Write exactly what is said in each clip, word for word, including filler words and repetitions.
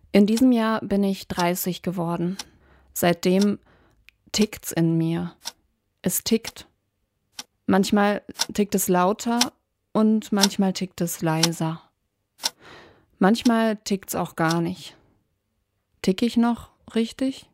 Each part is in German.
In diesem Jahr bin ich dreißig geworden. Seitdem tickt's in mir. Es tickt. Manchmal tickt es lauter und manchmal tickt es leiser. Manchmal tickt's auch gar nicht. Tick ich noch richtig?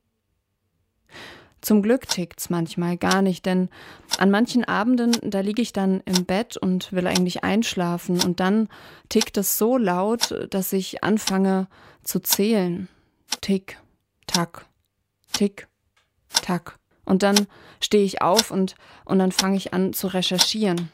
Zum Glück tickt's manchmal gar nicht, denn an manchen Abenden, da liege ich dann im Bett und will eigentlich einschlafen und dann tickt es so laut, dass ich anfange zu zählen. Tick, tack, tick, tack. Und dann stehe ich auf und, und dann fange ich an zu recherchieren.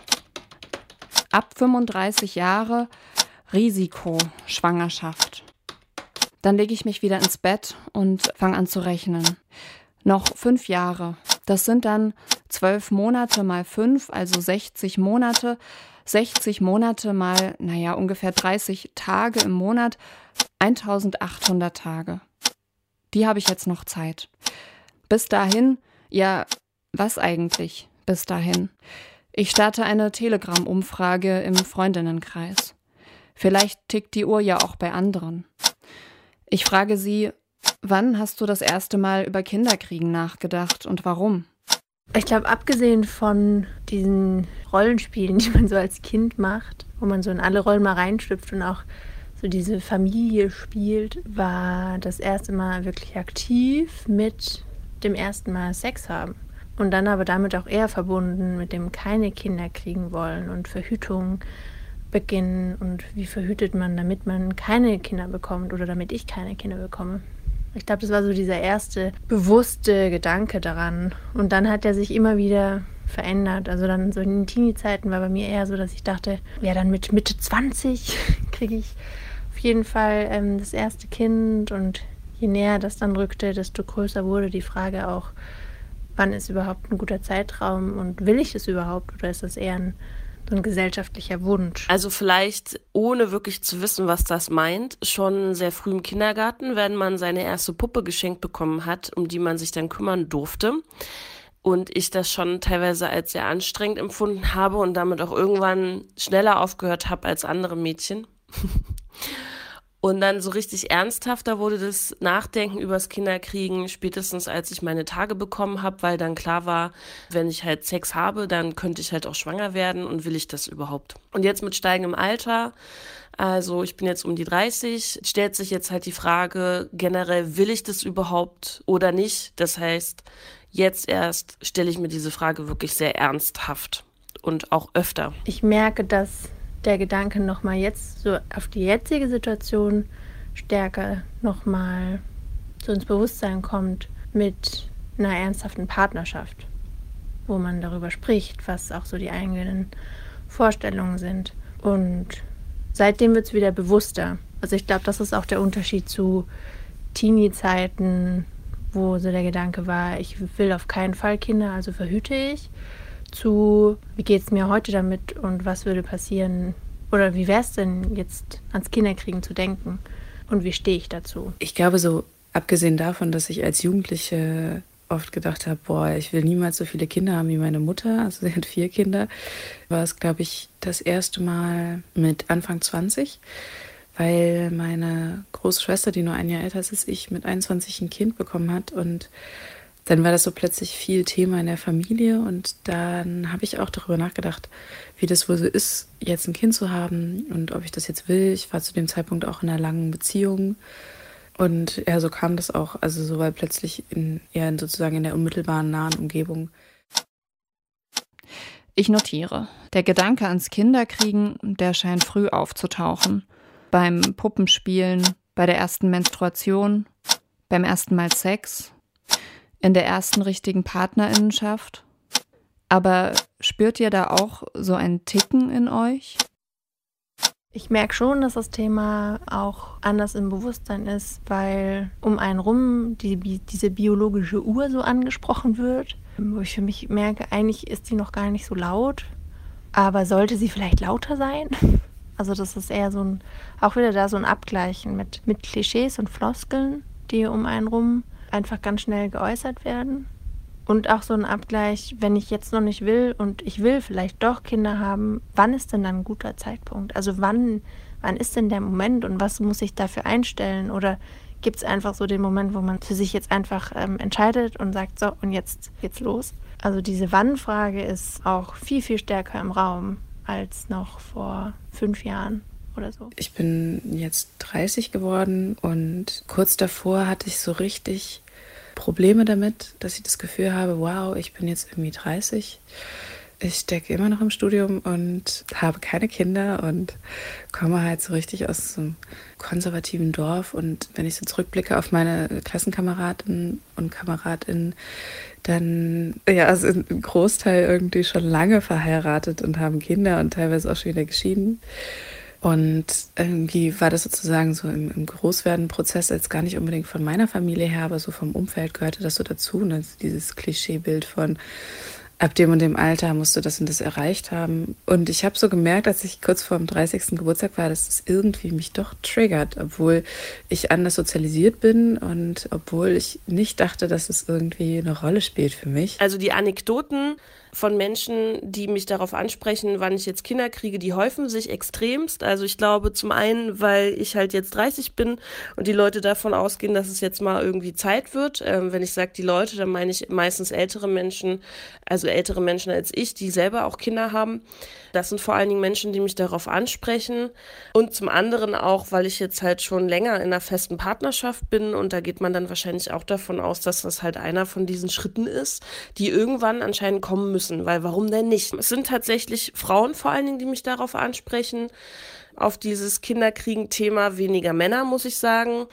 Ab fünfunddreißig Jahre Risiko, Schwangerschaft. Dann lege ich mich wieder ins Bett und fange an zu rechnen. Noch fünf Jahre. Das sind dann zwölf Monate mal fünf, also sechzig Monate. sechzig Monate mal, naja, ungefähr dreißig Tage im Monat. eintausendachthundert Tage. Die habe ich jetzt noch Zeit. Bis dahin, ja, was eigentlich bis dahin? Ich starte eine Telegram-Umfrage im Freundinnenkreis. Vielleicht tickt die Uhr ja auch bei anderen. Ich frage sie, wann hast du das erste Mal über Kinderkriegen nachgedacht und warum? Ich glaube, abgesehen von diesen Rollenspielen, die man so als Kind macht, wo man so in alle Rollen mal reinschlüpft und auch so diese Familie spielt, war das erste Mal wirklich aktiv mit dem ersten Mal Sex haben. Und dann aber damit auch eher verbunden mit dem keine Kinder kriegen wollen und Verhütung beginnen und wie verhütet man, damit man keine Kinder bekommt oder damit ich keine Kinder bekomme. Ich glaube, das war so dieser erste bewusste Gedanke daran. Und dann hat er sich immer wieder verändert. Also dann so in den Teenie-Zeiten war bei mir eher so, dass ich dachte, ja, dann mit Mitte zwanzig kriege ich auf jeden Fall ähm, das erste Kind. Und je näher das dann rückte, desto größer wurde die Frage auch, wann ist überhaupt ein guter Zeitraum und will ich das überhaupt oder ist das eher ein so ein gesellschaftlicher Wunsch? Also vielleicht, ohne wirklich zu wissen, was das meint, schon sehr früh im Kindergarten, wenn man seine erste Puppe geschenkt bekommen hat, um die man sich dann kümmern durfte. Und ich das schon teilweise als sehr anstrengend empfunden habe und damit auch irgendwann schneller aufgehört habe als andere Mädchen. Und dann so richtig ernsthafter wurde das Nachdenken übers Kinderkriegen, spätestens als ich meine Tage bekommen habe, weil dann klar war, wenn ich halt Sex habe, dann könnte ich halt auch schwanger werden und will ich das überhaupt. Und jetzt mit steigendem Alter, also ich bin jetzt um die dreißig, stellt sich jetzt halt die Frage, generell will ich das überhaupt oder nicht? Das heißt, jetzt erst stelle ich mir diese Frage wirklich sehr ernsthaft und auch öfter. Ich merke, dass der Gedanke nochmal jetzt so auf die jetzige Situation stärker nochmal so ins Bewusstsein kommt mit einer ernsthaften Partnerschaft, wo man darüber spricht, was auch so die eigenen Vorstellungen sind. Und seitdem wird es wieder bewusster. Also ich glaube, das ist auch der Unterschied zu Teenie-Zeiten, wo so der Gedanke war, ich will auf keinen Fall Kinder, also verhüte ich, zu, wie geht es mir heute damit und was würde passieren oder wie wäre es denn jetzt ans Kinderkriegen zu denken und wie stehe ich dazu? Ich glaube so, abgesehen davon, dass ich als Jugendliche oft gedacht habe, boah, ich will niemals so viele Kinder haben wie meine Mutter, also sie hat vier Kinder, war es, glaube ich, das erste Mal mit Anfang zwanzig, weil meine große Schwester, die nur ein Jahr älter ist als ich, mit einundzwanzig ein Kind bekommen hat und dann war das so plötzlich viel Thema in der Familie und dann habe ich auch darüber nachgedacht, wie das wohl so ist, jetzt ein Kind zu haben und ob ich das jetzt will. Ich war zu dem Zeitpunkt auch in einer langen Beziehung und ja, so kam das auch, also so weil plötzlich in, eher in sozusagen in der unmittelbaren nahen Umgebung. Ich notiere. Der Gedanke ans Kinderkriegen, der scheint früh aufzutauchen. Beim Puppenspielen, bei der ersten Menstruation, beim ersten Mal Sex, in der ersten richtigen Partnerinnenschaft. Aber spürt ihr da auch so ein Ticken in euch? Ich merke schon, dass das Thema auch anders im Bewusstsein ist, weil um einen rum die, diese biologische Uhr so angesprochen wird, wo ich für mich merke, eigentlich ist sie noch gar nicht so laut, aber sollte sie vielleicht lauter sein? Also das ist eher so ein, auch wieder da so ein Abgleichen mit, mit Klischees und Floskeln, die um einen rum einfach ganz schnell geäußert werden. Und auch so ein Abgleich, wenn ich jetzt noch nicht will und ich will vielleicht doch Kinder haben, wann ist denn dann ein guter Zeitpunkt? Also wann, wann ist denn der Moment und was muss ich dafür einstellen? Oder gibt es einfach so den Moment, wo man für sich jetzt einfach ähm, entscheidet und sagt, so, und jetzt geht's los? Also diese Wann-Frage ist auch viel, viel stärker im Raum als noch vor fünf Jahren oder so. Ich bin jetzt dreißig geworden und kurz davor hatte ich so richtig Probleme damit, dass ich das Gefühl habe, wow, ich bin jetzt irgendwie dreißig. Ich stecke immer noch im Studium und habe keine Kinder und komme halt so richtig aus so einem konservativen Dorf. Und wenn ich so zurückblicke auf meine Klassenkameraden und Kameradinnen, dann ja, sind ein Großteil irgendwie schon lange verheiratet und haben Kinder und teilweise auch schon wieder geschieden. Und irgendwie war das sozusagen so im, im Großwerden-Prozess jetzt gar nicht unbedingt von meiner Familie her, aber so vom Umfeld gehörte das so dazu. Ne? Dieses Klischeebild von ab dem und dem Alter musst du das und das erreicht haben. Und ich habe so gemerkt, als ich kurz vor dem dreißigsten Geburtstag war, dass es irgendwie mich doch triggert, obwohl ich anders sozialisiert bin und obwohl ich nicht dachte, dass es irgendwie eine Rolle spielt für mich. Also die Anekdoten von Menschen, die mich darauf ansprechen, wann ich jetzt Kinder kriege, die häufen sich extremst. Also ich glaube zum einen, weil ich halt jetzt dreißig bin und die Leute davon ausgehen, dass es jetzt mal irgendwie Zeit wird. Ähm, wenn ich sage die Leute, dann meine ich meistens ältere Menschen, also ältere Menschen als ich, die selber auch Kinder haben. Das sind vor allen Dingen Menschen, die mich darauf ansprechen. Und zum anderen auch, weil ich jetzt halt schon länger in einer festen Partnerschaft bin und da geht man dann wahrscheinlich auch davon aus, dass das halt einer von diesen Schritten ist, die irgendwann anscheinend kommen müssen. Weil warum denn nicht? Es sind tatsächlich Frauen vor allen Dingen, die mich darauf ansprechen, auf dieses Kinderkriegen-Thema, weniger Männer, muss ich sagen.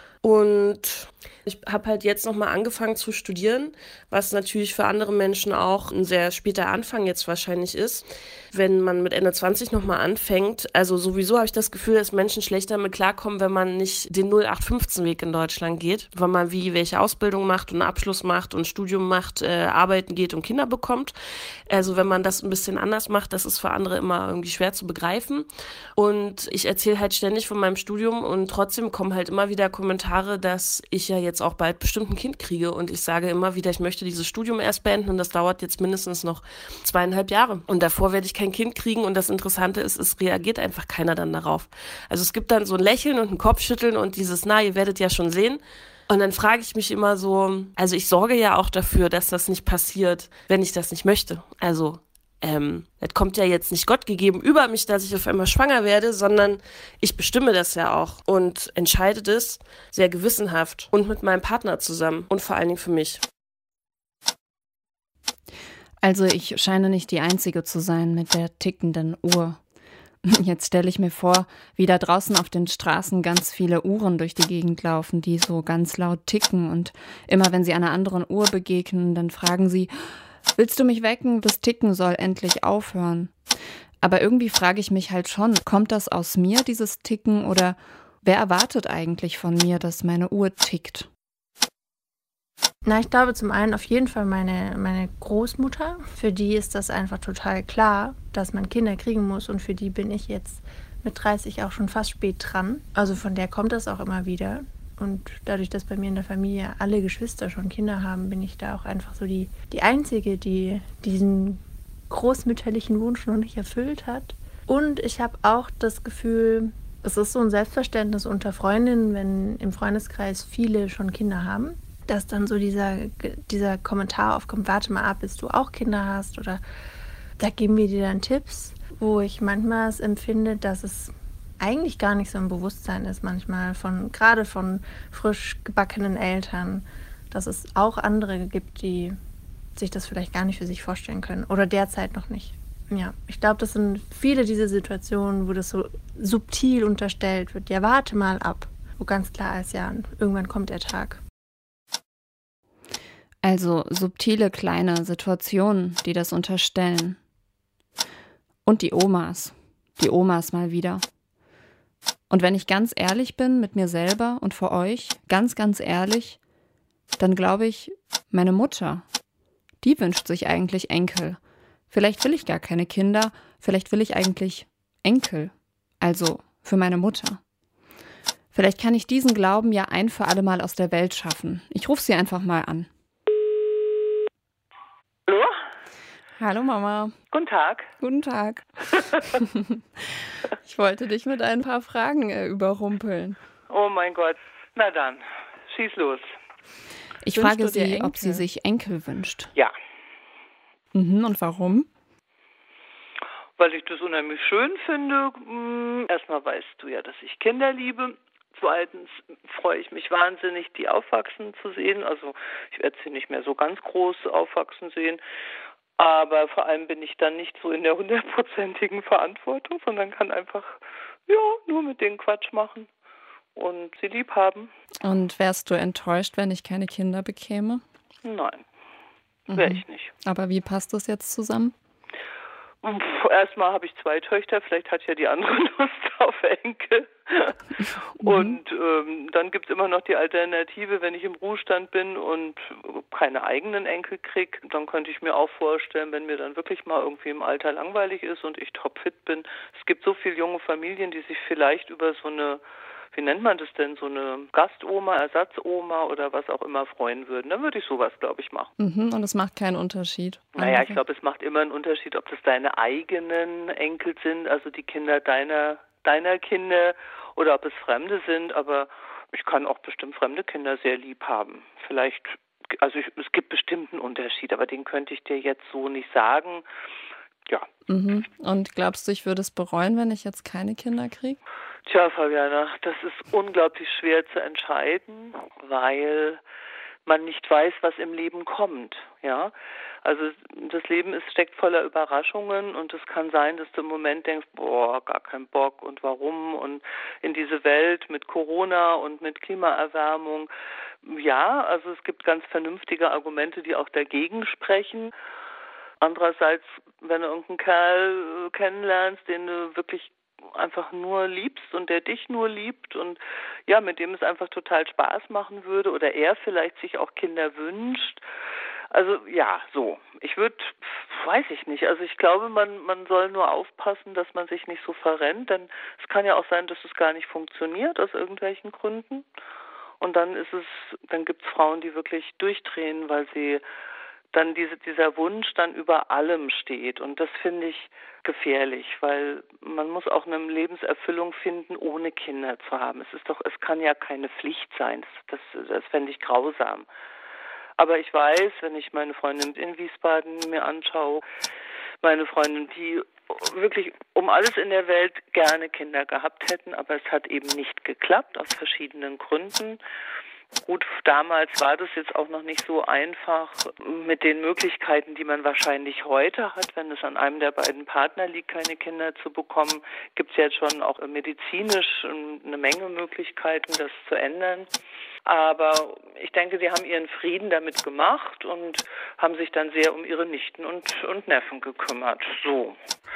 Und ich habe halt jetzt nochmal angefangen zu studieren, was natürlich für andere Menschen auch ein sehr später Anfang jetzt wahrscheinlich ist. Wenn man mit Ende zwanzig nochmal anfängt, also sowieso habe ich das Gefühl, dass Menschen schlechter damit klarkommen, wenn man nicht den null acht fünfzehn Weg in Deutschland geht, wenn man wie welche Ausbildung macht und einen Abschluss macht und Studium macht, äh, arbeiten geht und Kinder bekommt. Also wenn man das ein bisschen anders macht, das ist für andere immer irgendwie schwer zu begreifen. Und ich erzähle halt ständig von meinem Studium und trotzdem kommen halt immer wieder Kommentare, dass ich ja jetzt auch bald bestimmt ein Kind kriege und ich sage immer wieder, ich möchte dieses Studium erst beenden und das dauert jetzt mindestens noch zweieinhalb Jahre und davor werde ich kein Kind kriegen und das Interessante ist, es reagiert einfach keiner dann darauf. Also es gibt dann so ein Lächeln und ein Kopfschütteln und dieses, na, ihr werdet ja schon sehen. Und dann frage ich mich immer so, also ich sorge ja auch dafür, dass das nicht passiert, wenn ich das nicht möchte. Also ähm, das kommt ja jetzt nicht Gott gegeben über mich, dass ich auf einmal schwanger werde, sondern ich bestimme das ja auch und entscheide das sehr gewissenhaft und mit meinem Partner zusammen und vor allen Dingen für mich. Also ich scheine nicht die Einzige zu sein mit der tickenden Uhr. Jetzt stelle ich mir vor, wie da draußen auf den Straßen ganz viele Uhren durch die Gegend laufen, die so ganz laut ticken und immer wenn sie einer anderen Uhr begegnen, dann fragen sie, willst du mich wecken? Das Ticken soll endlich aufhören. Aber irgendwie frage ich mich halt schon, kommt das aus mir, dieses Ticken, oder wer erwartet eigentlich von mir, dass meine Uhr tickt? Na, ich glaube zum einen auf jeden Fall meine, meine Großmutter. Für die ist das einfach total klar, dass man Kinder kriegen muss. Und für die bin ich jetzt mit dreißig auch schon fast spät dran. Also von der kommt das auch immer wieder. Und dadurch, dass bei mir in der Familie alle Geschwister schon Kinder haben, bin ich da auch einfach so die, die Einzige, die diesen großmütterlichen Wunsch noch nicht erfüllt hat. Und ich habe auch das Gefühl, es ist so ein Selbstverständnis unter Freundinnen, wenn im Freundeskreis viele schon Kinder haben, dass dann so dieser, dieser Kommentar aufkommt, warte mal ab, bis du auch Kinder hast oder da geben wir dir dann Tipps, wo ich manchmal es empfinde, dass es eigentlich gar nicht so ein Bewusstsein ist manchmal, von gerade von frisch gebackenen Eltern, dass es auch andere gibt, die sich das vielleicht gar nicht für sich vorstellen können oder derzeit noch nicht. Ja, ich glaube, das sind viele diese Situationen, wo das so subtil unterstellt wird, ja, warte mal ab, wo ganz klar ist, ja, irgendwann kommt der Tag. Also subtile kleine Situationen, die das unterstellen. Und die Omas. Die Omas mal wieder. Und wenn ich ganz ehrlich bin mit mir selber und vor euch, ganz, ganz ehrlich, dann glaube ich, meine Mutter, die wünscht sich eigentlich Enkel. Vielleicht will ich gar keine Kinder, vielleicht will ich eigentlich Enkel. Also für meine Mutter. Vielleicht kann ich diesen Glauben ja ein für alle Mal aus der Welt schaffen. Ich rufe sie einfach mal an. Hallo? Hallo Mama. Guten Tag. Guten Tag. Ich wollte dich mit ein paar Fragen äh, überrumpeln. Oh mein Gott. Na dann, schieß los. Ich Wünschst frage du dir sie, Enkel? ob sie sich Enkel wünscht. Ja, Mhm, und warum? weil ich das unheimlich schön finde. Hm, Erstmal weißt du ja, dass ich Kinder liebe. Zweitens freue ich mich wahnsinnig, die aufwachsen zu sehen. Also ich werde sie nicht mehr so ganz groß aufwachsen sehen. Aber vor allem bin ich dann nicht so in der hundertprozentigen Verantwortung, sondern kann einfach, ja, nur mit denen Quatsch machen und sie lieb haben. Und wärst du enttäuscht, wenn ich keine Kinder bekäme? Nein, wäre Mhm. ich nicht. Aber wie passt das jetzt zusammen? Pff, Erstmal habe ich zwei Töchter, vielleicht hat ja die andere Lust auf Enkel. Und ähm, dann gibt es immer noch die Alternative, wenn ich im Ruhestand bin und keine eigenen Enkel kriege, dann könnte ich mir auch vorstellen, wenn mir dann wirklich mal irgendwie im Alter langweilig ist und ich topfit bin. Es gibt so viele junge Familien, die sich vielleicht über so eine, wie nennt man das denn, so eine Gastoma, Ersatzoma oder was auch immer freuen würden. Dann würde ich sowas, glaube ich, machen. Mhm, und es macht keinen Unterschied. Naja, ich glaube, es macht immer einen Unterschied, ob das deine eigenen Enkel sind, also die Kinder deiner, deiner Kinder, oder ob es Fremde sind. Aber ich kann auch bestimmt fremde Kinder sehr lieb haben. Vielleicht, also ich, es gibt bestimmt einen Unterschied, aber den könnte ich dir jetzt so nicht sagen. Ja. Mhm. Und glaubst du, ich würde es bereuen, wenn ich jetzt keine Kinder kriege? Tja, Fabiana, das ist unglaublich schwer zu entscheiden, weil man nicht weiß, was im Leben kommt. Ja, also das Leben ist, steckt voller Überraschungen und es kann sein, dass du im Moment denkst, boah, gar kein Bock und warum und in diese Welt mit Corona und mit Klimaerwärmung. Ja, also es gibt ganz vernünftige Argumente, die auch dagegen sprechen. Andererseits, wenn du irgendeinen Kerl kennenlernst, den du wirklich einfach nur liebst und der dich nur liebt und ja, mit dem es einfach total Spaß machen würde oder er vielleicht sich auch Kinder wünscht. Also ja, so. Ich würde, weiß ich nicht, also ich glaube, man, man soll nur aufpassen, dass man sich nicht so verrennt, denn es kann ja auch sein, dass es gar nicht funktioniert aus irgendwelchen Gründen. Und dann ist es, dann gibt es Frauen, die wirklich durchdrehen, weil sie dann diese, dieser Wunsch dann über allem steht. Und das finde ich gefährlich, weil man muss auch eine Lebenserfüllung finden, ohne Kinder zu haben. Es ist doch, es kann ja keine Pflicht sein. Das, das, das fände ich grausam. Aber ich weiß, wenn ich meine Freundin in Wiesbaden mir anschaue, meine Freundin, die wirklich um alles in der Welt gerne Kinder gehabt hätten, aber es hat eben nicht geklappt, aus verschiedenen Gründen. Gut, damals war das jetzt auch noch nicht so einfach mit den Möglichkeiten, die man wahrscheinlich heute hat, wenn es an einem der beiden Partner liegt, keine Kinder zu bekommen, gibt es jetzt schon auch medizinisch eine Menge Möglichkeiten, das zu ändern. Aber ich denke, sie haben ihren Frieden damit gemacht und haben sich dann sehr um ihre Nichten und, und Neffen gekümmert. So.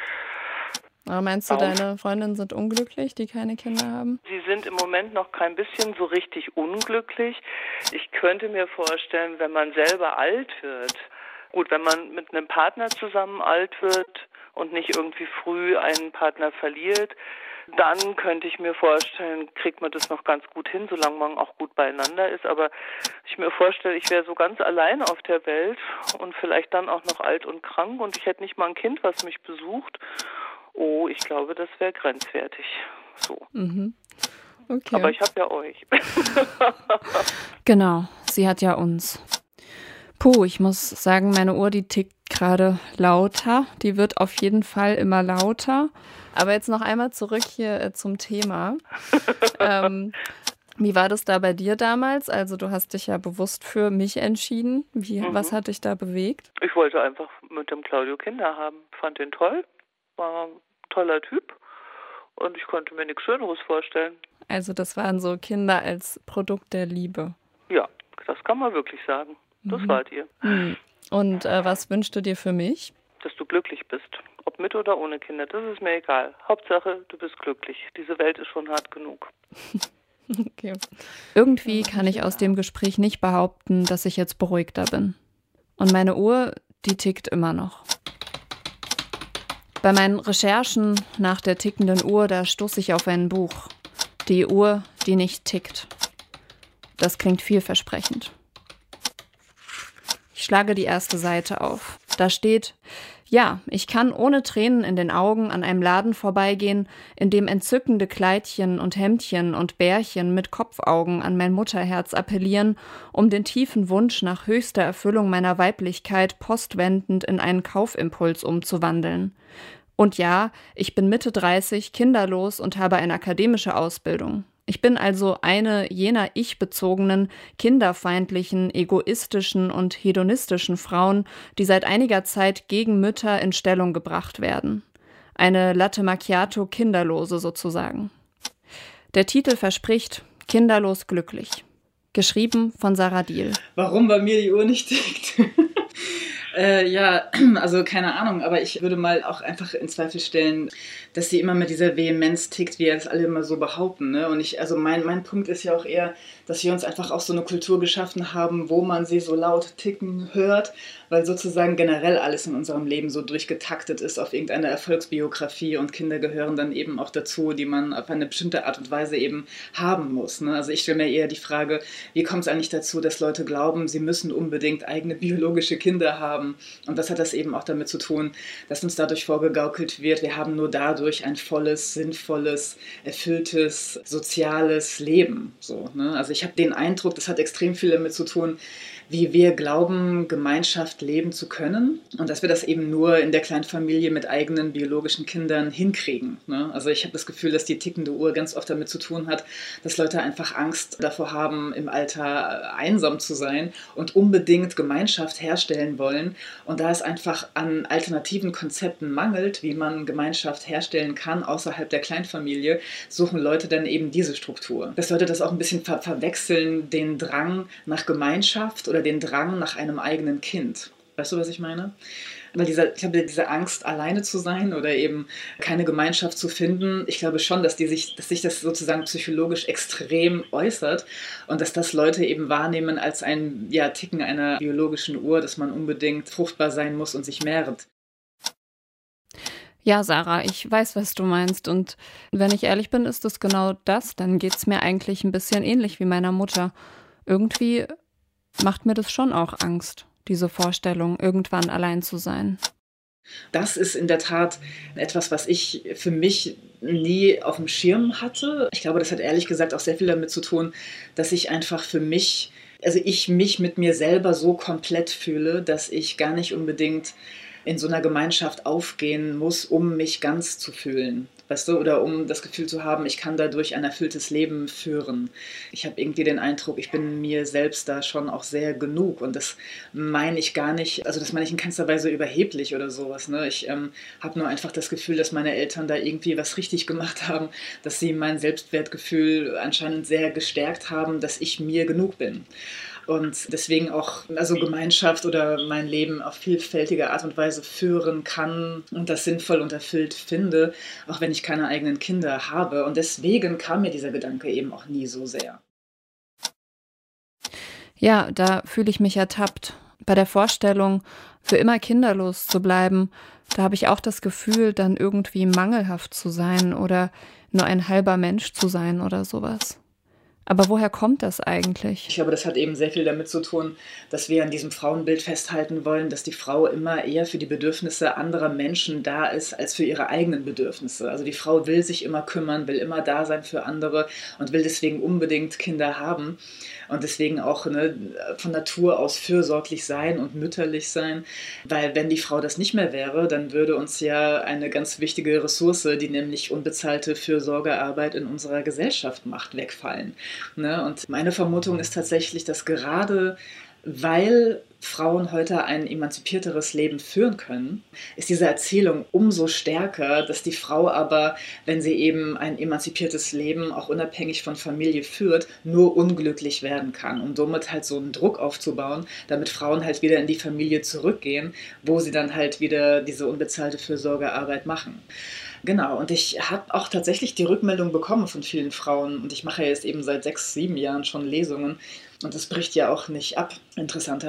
Aber meinst du, Auf. deine Freundinnen sind unglücklich, die keine Kinder haben? Sie sind im Moment noch kein bisschen so richtig unglücklich. Ich könnte mir vorstellen, wenn man selber alt wird, gut, wenn man mit einem Partner zusammen alt wird und nicht irgendwie früh einen Partner verliert, dann könnte ich mir vorstellen, kriegt man das noch ganz gut hin, solange man auch gut beieinander ist. Aber ich mir vorstelle, ich wäre so ganz allein auf der Welt und vielleicht dann auch noch alt und krank und ich hätte nicht mal ein Kind, was mich besucht. Oh, ich glaube, das wäre grenzwertig. So. Mhm. Okay. Aber ich habe ja euch. Genau, sie hat ja uns. Puh, ich muss sagen, meine Uhr, die tickt gerade lauter. Die wird auf jeden Fall immer lauter. Aber jetzt noch einmal zurück hier äh, zum Thema. ähm, wie war das da bei dir damals? Also du hast dich ja bewusst für mich entschieden. Wie, Mhm. Was hat dich da bewegt? Ich wollte einfach mit dem Claudio Kinder haben. Fand ihn toll. War ein toller Typ. Und ich konnte mir nichts Schöneres vorstellen. Also das waren so Kinder als Produkt der Liebe. Ja, das kann man wirklich sagen. Das Mhm. wart ihr. Hm. Und äh, was wünschst du dir für mich? Dass du glücklich bist. Ob mit oder ohne Kinder, das ist mir egal. Hauptsache, du bist glücklich. Diese Welt ist schon hart genug. Okay. Irgendwie kann ich aus dem Gespräch nicht behaupten, dass ich jetzt beruhigter bin. Und meine Uhr, die tickt immer noch. Bei meinen Recherchen nach der tickenden Uhr, da stoße ich auf ein Buch. Die Uhr, die nicht tickt. Das klingt vielversprechend. Ich schlage die erste Seite auf. Da steht: Ja, ich kann ohne Tränen in den Augen an einem Laden vorbeigehen, in dem entzückende Kleidchen und Hemdchen und Bärchen mit Kopfaugen an mein Mutterherz appellieren, um den tiefen Wunsch nach höchster Erfüllung meiner Weiblichkeit postwendend in einen Kaufimpuls umzuwandeln. Und ja, ich bin Mitte dreißig, kinderlos und habe eine akademische Ausbildung. Ich bin also eine jener ich-bezogenen, kinderfeindlichen, egoistischen und hedonistischen Frauen, die seit einiger Zeit gegen Mütter in Stellung gebracht werden. Eine Latte Macchiato Kinderlose sozusagen. Der Titel verspricht: Kinderlos glücklich. Geschrieben von Sarah Diehl. Warum bei mir die Uhr nicht tickt? Äh, ja, also keine Ahnung, aber ich würde mal auch einfach in Zweifel stellen, dass sie immer mit dieser Vehemenz tickt, wie das alle immer so behaupten. Ne? Und ich, also mein, mein Punkt ist ja auch eher, dass wir uns einfach auch so eine Kultur geschaffen haben, wo man sie so laut ticken hört, weil sozusagen generell alles in unserem Leben so durchgetaktet ist auf irgendeine Erfolgsbiografie und Kinder gehören dann eben auch dazu, die man auf eine bestimmte Art und Weise eben haben muss. Ne? Also ich stelle mir eher die Frage, wie kommt es eigentlich dazu, dass Leute glauben, sie müssen unbedingt eigene biologische Kinder haben? Und was hat das eben auch damit zu tun, dass uns dadurch vorgegaukelt wird, wir haben nur dadurch ein volles, sinnvolles, erfülltes, soziales Leben. So, ne? Also ich habe den Eindruck, das hat extrem viel damit zu tun, wie wir glauben, Gemeinschaft leben zu können und dass wir das eben nur in der Kleinfamilie mit eigenen biologischen Kindern hinkriegen. Ne? Also ich habe das Gefühl, dass die tickende Uhr ganz oft damit zu tun hat, dass Leute einfach Angst davor haben, im Alter einsam zu sein und unbedingt Gemeinschaft herstellen wollen. Und da es einfach an alternativen Konzepten mangelt, wie man Gemeinschaft herstellen kann außerhalb der Kleinfamilie, suchen Leute dann eben diese Struktur. Dass Leute das auch ein bisschen ver- verwechseln, den Drang nach Gemeinschaft oder den Drang nach einem eigenen Kind. Weißt du, was ich meine? Weil dieser, ich glaube, diese Angst, alleine zu sein oder eben keine Gemeinschaft zu finden, ich glaube schon, dass, die sich, dass sich das sozusagen psychologisch extrem äußert und dass das Leute eben wahrnehmen als ein ja, Ticken einer biologischen Uhr, dass man unbedingt fruchtbar sein muss und sich mehrt. Ja, Sarah, ich weiß, was du meinst. Und wenn ich ehrlich bin, ist es genau das. Dann geht es mir eigentlich ein bisschen ähnlich wie meiner Mutter. Irgendwie macht mir das schon auch Angst, diese Vorstellung, irgendwann allein zu sein. Das ist in der Tat etwas, was ich für mich nie auf dem Schirm hatte. Ich glaube, das hat ehrlich gesagt auch sehr viel damit zu tun, dass ich einfach für mich, also ich mich mit mir selber so komplett fühle, dass ich gar nicht unbedingt in so einer Gemeinschaft aufgehen muss, um mich ganz zu fühlen. Weißt du, oder um das Gefühl zu haben, ich kann dadurch ein erfülltes Leben führen. Ich habe irgendwie den Eindruck, ich bin mir selbst da schon auch sehr genug und das meine ich gar nicht, also das meine ich in keinster Weise überheblich oder sowas. Ne? Ich ähm, habe nur einfach das Gefühl, dass meine Eltern da irgendwie was richtig gemacht haben, dass sie mein Selbstwertgefühl anscheinend sehr gestärkt haben, dass ich mir genug bin. Und deswegen auch also Gemeinschaft oder mein Leben auf vielfältige Art und Weise führen kann und das sinnvoll und erfüllt finde, auch wenn ich keine eigenen Kinder habe. Und deswegen kam mir dieser Gedanke eben auch nie so sehr. Ja, da fühle ich mich ertappt. Bei der Vorstellung, für immer kinderlos zu bleiben, da habe ich auch das Gefühl, dann irgendwie mangelhaft zu sein oder nur ein halber Mensch zu sein oder sowas. Aber woher kommt das eigentlich? Ich glaube, das hat eben sehr viel damit zu tun, dass wir an diesem Frauenbild festhalten wollen, dass die Frau immer eher für die Bedürfnisse anderer Menschen da ist, als für ihre eigenen Bedürfnisse. Also die Frau will sich immer kümmern, will immer da sein für andere und will deswegen unbedingt Kinder haben und deswegen auch ne, von Natur aus fürsorglich sein und mütterlich sein. Weil wenn die Frau das nicht mehr wäre, dann würde uns ja eine ganz wichtige Ressource, die nämlich unbezahlte Fürsorgearbeit in unserer Gesellschaft macht, wegfallen. Ne? Und meine Vermutung ist tatsächlich, dass gerade weil Frauen heute ein emanzipierteres Leben führen können, ist diese Erzählung umso stärker, dass die Frau aber, wenn sie eben ein emanzipiertes Leben auch unabhängig von Familie führt, nur unglücklich werden kann, um somit halt so einen Druck aufzubauen, damit Frauen halt wieder in die Familie zurückgehen, wo sie dann halt wieder diese unbezahlte Fürsorgearbeit machen. Genau, und ich habe auch tatsächlich die Rückmeldung bekommen von vielen Frauen und ich mache ja jetzt eben seit sechs, sieben Jahren schon Lesungen und das bricht ja auch nicht ab, interessanterweise,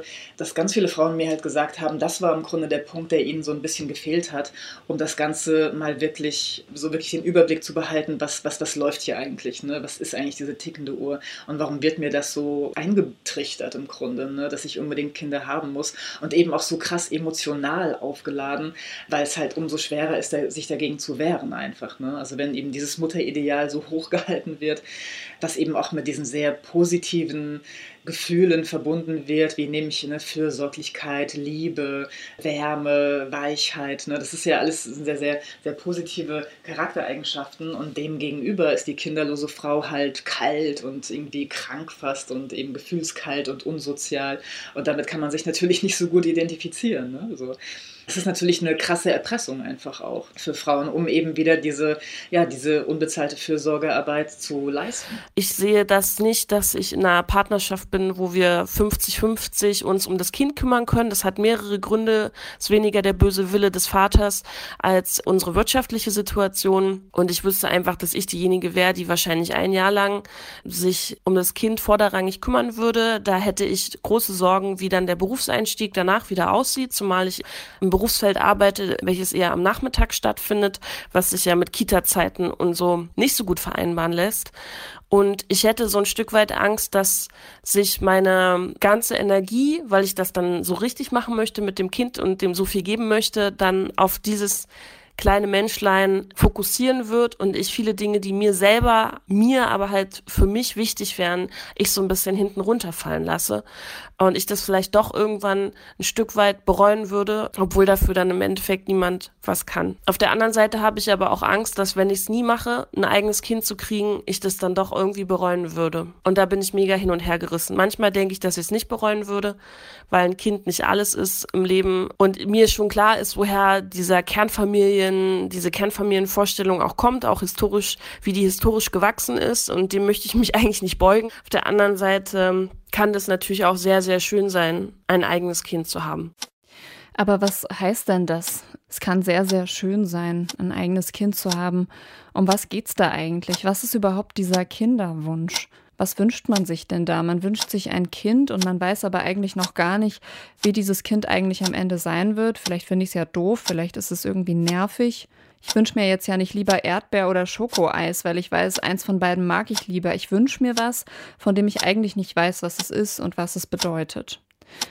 habe, dass ganz viele Frauen mir halt gesagt haben, das war im Grunde der Punkt, der ihnen so ein bisschen gefehlt hat, um das Ganze mal wirklich, so wirklich den Überblick zu behalten, was, was das läuft hier eigentlich, ne? Was ist eigentlich diese tickende Uhr und warum wird mir das so eingetrichtert im Grunde, ne? Dass ich unbedingt Kinder haben muss und eben auch so krass emotional aufgeladen, weil es halt umso schwerer ist, sich dagegen zu wehren einfach, ne? Also wenn eben dieses Mutterideal so hochgehalten wird, das eben auch mit diesen sehr positiven Gefühlen verbunden wird, wie nämlich eine Fürsorglichkeit, Liebe, Wärme, Weichheit. Ne? Das ist ja alles sehr, sehr, sehr positive Charaktereigenschaften und dem gegenüber ist die kinderlose Frau halt kalt und irgendwie krank fast und eben gefühlskalt und unsozial und damit kann man sich natürlich nicht so gut identifizieren. Ne? Also, das ist natürlich eine krasse Erpressung einfach auch für Frauen, um eben wieder diese, ja, diese unbezahlte Fürsorgearbeit zu leisten. Ich sehe das nicht, dass ich in einer Partnerschaft bin, wo wir fünfzig fünfzig uns um das Kind kümmern können. Das hat mehrere Gründe. Es ist weniger der böse Wille des Vaters als unsere wirtschaftliche Situation. Und ich wüsste einfach, dass ich diejenige wäre, die wahrscheinlich ein Jahr lang sich um das Kind vorderrangig kümmern würde. Da hätte ich große Sorgen, wie dann der Berufseinstieg danach wieder aussieht, zumal ich im Berufsfeld arbeite, welches eher am Nachmittag stattfindet, was sich ja mit Kita-Zeiten und so nicht so gut vereinbaren lässt. Und ich hätte so ein Stück weit Angst, dass sich meine ganze Energie, weil ich das dann so richtig machen möchte mit dem Kind und dem so viel geben möchte, dann auf dieses kleine Menschlein fokussieren wird und ich viele Dinge, die mir selber, mir aber halt für mich wichtig wären, ich so ein bisschen hinten runterfallen lasse und ich das vielleicht doch irgendwann ein Stück weit bereuen würde, obwohl dafür dann im Endeffekt niemand was kann. Auf der anderen Seite habe ich aber auch Angst, dass wenn ich es nie mache, ein eigenes Kind zu kriegen, ich das dann doch irgendwie bereuen würde. Und da bin ich mega hin und her gerissen. Manchmal denke ich, dass ich es nicht bereuen würde, weil ein Kind nicht alles ist im Leben und mir schon klar ist, woher dieser Kernfamilien, diese Kernfamilienvorstellung auch kommt, auch historisch, wie die historisch gewachsen ist und dem möchte ich mich eigentlich nicht beugen. Auf der anderen Seite kann das natürlich auch sehr, sehr schön sein, ein eigenes Kind zu haben. Aber was heißt denn das? Es kann sehr, sehr schön sein, ein eigenes Kind zu haben. Um was geht's da eigentlich? Was ist überhaupt dieser Kinderwunsch? Was wünscht man sich denn da? Man wünscht sich ein Kind und man weiß aber eigentlich noch gar nicht, wie dieses Kind eigentlich am Ende sein wird. Vielleicht finde ich es ja doof, vielleicht ist es irgendwie nervig. Ich wünsche mir jetzt ja nicht lieber Erdbeer oder Schokoeis, weil ich weiß, eins von beiden mag ich lieber. Ich wünsche mir was, von dem ich eigentlich nicht weiß, was es ist und was es bedeutet.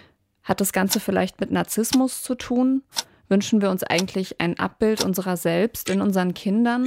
Hat das Ganze vielleicht mit Narzissmus zu tun? Wünschen wir uns eigentlich ein Abbild unserer selbst in unseren Kindern?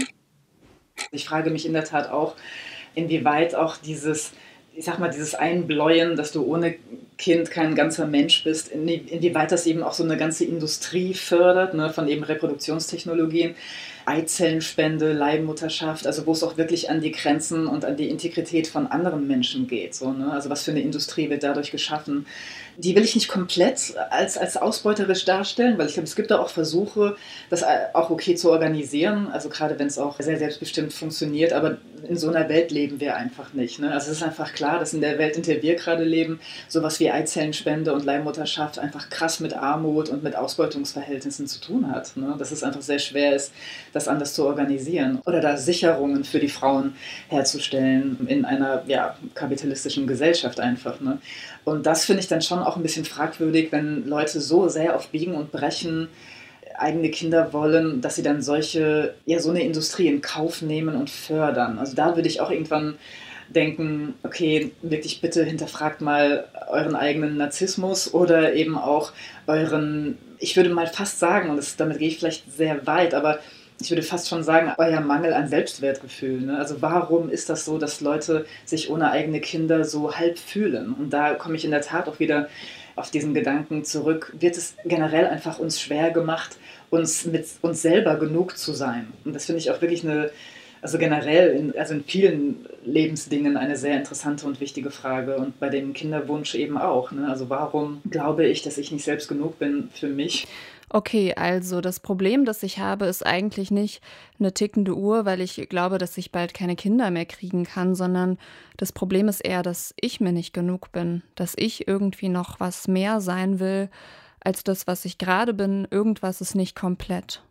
Ich frage mich in der Tat auch, inwieweit auch dieses, ich sag mal, dieses Einbläuen, dass du ohne Kind kein ganzer Mensch bist, inwieweit das eben auch so eine ganze Industrie fördert, ne, von eben Reproduktionstechnologien, Eizellenspende, Leihmutterschaft, also wo es auch wirklich an die Grenzen und an die Integrität von anderen Menschen geht. So, ne? Also was für eine Industrie wird dadurch geschaffen? Die will ich nicht komplett als, als ausbeuterisch darstellen, weil ich glaube, es gibt da auch Versuche, das auch okay zu organisieren, also gerade wenn es auch sehr selbstbestimmt funktioniert, aber in so einer Welt leben wir einfach nicht. Ne? Also es ist einfach klar, dass in der Welt, in der wir gerade leben, sowas wie Eizellenspende und Leihmutterschaft einfach krass mit Armut und mit Ausbeutungsverhältnissen zu tun hat. Ne? Dass es einfach sehr schwer ist, das anders zu organisieren oder da Sicherungen für die Frauen herzustellen in einer ja, kapitalistischen Gesellschaft einfach. Ne? Und das finde ich dann schon auch ein bisschen fragwürdig, wenn Leute so sehr auf Biegen und Brechen eigene Kinder wollen, dass sie dann solche, ja, so eine Industrie in Kauf nehmen und fördern. Also da würde ich auch irgendwann denken, okay, wirklich bitte hinterfragt mal euren eigenen Narzissmus oder eben auch euren, ich würde mal fast sagen, und das, damit gehe ich vielleicht sehr weit, aber ich würde fast schon sagen, euer Mangel an Selbstwertgefühl. Ne? Also warum ist das so, dass Leute sich ohne eigene Kinder so halb fühlen? Und da komme ich in der Tat auch wieder auf diesen Gedanken zurück. Wird es generell einfach uns schwer gemacht, uns mit uns selber genug zu sein? Und das finde ich auch wirklich eine, also generell, in, also in vielen Lebensdingen eine sehr interessante und wichtige Frage. Und bei dem Kinderwunsch eben auch. Ne? Also warum glaube ich, dass ich nicht selbst genug bin für mich? Okay, also das Problem, das ich habe, ist eigentlich nicht eine tickende Uhr, weil ich glaube, dass ich bald keine Kinder mehr kriegen kann, sondern das Problem ist eher, dass ich mir nicht genug bin, dass ich irgendwie noch was mehr sein will als das, was ich gerade bin. Irgendwas ist nicht komplett.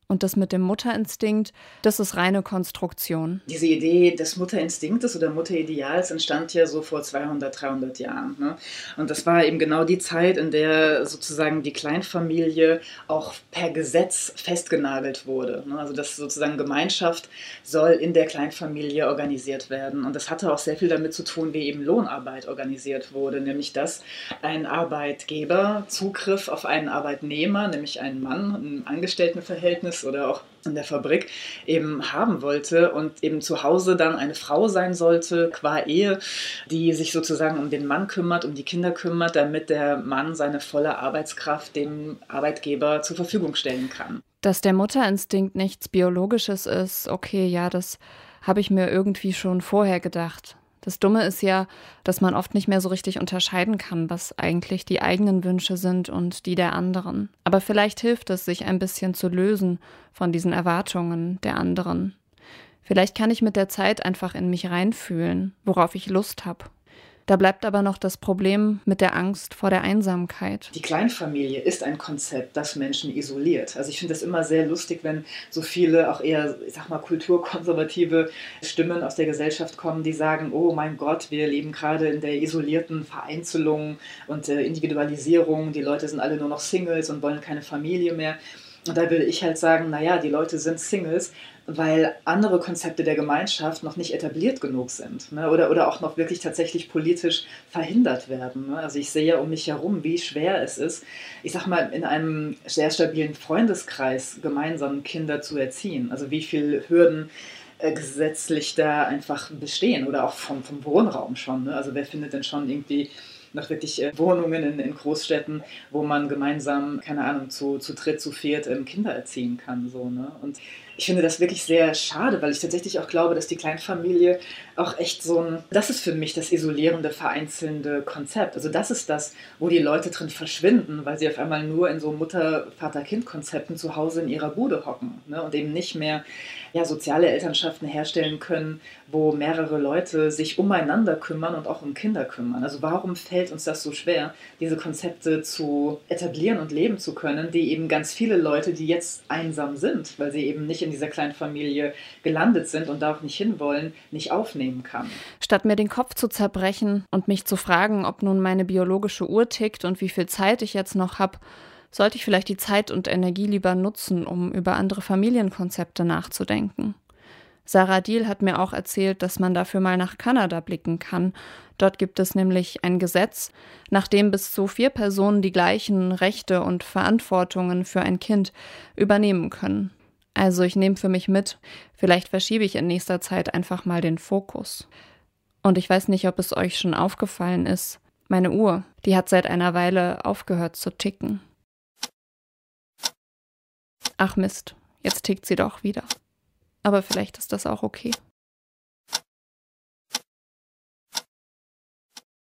Und das mit dem Mutterinstinkt, das ist reine Konstruktion. Diese Idee des Mutterinstinktes oder Mutterideals entstand ja so vor zweihundert, dreihundert Jahren. Ne? Und das war eben genau die Zeit, in der sozusagen die Kleinfamilie auch per Gesetz festgenagelt wurde. Ne? Also dass sozusagen Gemeinschaft soll in der Kleinfamilie organisiert werden. Und das hatte auch sehr viel damit zu tun, wie eben Lohnarbeit organisiert wurde. Nämlich, dass ein Arbeitgeber Zugriff auf einen Arbeitnehmer, nämlich einen Mann, ein Angestelltenverhältnis oder auch in der Fabrik eben haben wollte und eben zu Hause dann eine Frau sein sollte, qua Ehe, die sich sozusagen um den Mann kümmert, um die Kinder kümmert, damit der Mann seine volle Arbeitskraft dem Arbeitgeber zur Verfügung stellen kann. Dass der Mutterinstinkt nichts Biologisches ist, okay, ja, das habe ich mir irgendwie schon vorher gedacht. Das Dumme ist ja, dass man oft nicht mehr so richtig unterscheiden kann, was eigentlich die eigenen Wünsche sind und die der anderen. Aber vielleicht hilft es, sich ein bisschen zu lösen von diesen Erwartungen der anderen. Vielleicht kann ich mit der Zeit einfach in mich reinfühlen, worauf ich Lust habe. Da bleibt aber noch das Problem mit der Angst vor der Einsamkeit. Die Kleinfamilie ist ein Konzept, das Menschen isoliert. Also ich finde das immer sehr lustig, wenn so viele auch eher, ich sag mal, kulturkonservative Stimmen aus der Gesellschaft kommen, die sagen, oh mein Gott, wir leben gerade in der isolierten Vereinzelung und äh, Individualisierung. Die Leute sind alle nur noch Singles und wollen keine Familie mehr. Und da würde ich halt sagen, naja, die Leute sind Singles, weil andere Konzepte der Gemeinschaft noch nicht etabliert genug sind, ne? oder, oder auch noch wirklich tatsächlich politisch verhindert werden. Ne? Also ich sehe ja um mich herum, wie schwer es ist, ich sag mal, in einem sehr stabilen Freundeskreis gemeinsam Kinder zu erziehen. Also wie viele Hürden äh, gesetzlich da einfach bestehen oder auch vom, vom Wohnraum schon. Ne? Also wer findet denn schon irgendwie noch wirklich äh, Wohnungen in, in Großstädten, wo man gemeinsam, keine Ahnung, zu, zu dritt, zu viert ähm, Kinder erziehen kann. So, ne? Und ich finde das wirklich sehr schade, weil ich tatsächlich auch glaube, dass die Kleinfamilie auch echt so ein, das ist für mich das isolierende, vereinzelnde Konzept. Also das ist das, wo die Leute drin verschwinden, weil sie auf einmal nur in so Mutter-Vater-Kind-Konzepten zu Hause in ihrer Bude hocken, ne? Und eben nicht mehr ja, soziale Elternschaften herstellen können, wo mehrere Leute sich umeinander kümmern und auch um Kinder kümmern. Also warum fällt uns das so schwer, diese Konzepte zu etablieren und leben zu können, die eben ganz viele Leute, die jetzt einsam sind, weil sie eben nicht in dieser kleinen Familie gelandet sind und da auch nicht hinwollen, nicht aufnehmen kann. Statt mir den Kopf zu zerbrechen und mich zu fragen, ob nun meine biologische Uhr tickt und wie viel Zeit ich jetzt noch habe, sollte ich vielleicht die Zeit und Energie lieber nutzen, um über andere Familienkonzepte nachzudenken. Sarah Diel hat mir auch erzählt, dass man dafür mal nach Kanada blicken kann. Dort gibt es nämlich ein Gesetz, nach dem bis zu vier Personen die gleichen Rechte und Verantwortungen für ein Kind übernehmen können. Also ich nehme für mich mit, vielleicht verschiebe ich in nächster Zeit einfach mal den Fokus. Und ich weiß nicht, ob es euch schon aufgefallen ist, meine Uhr, die hat seit einer Weile aufgehört zu ticken. Ach Mist, jetzt tickt sie doch wieder. Aber vielleicht ist das auch okay.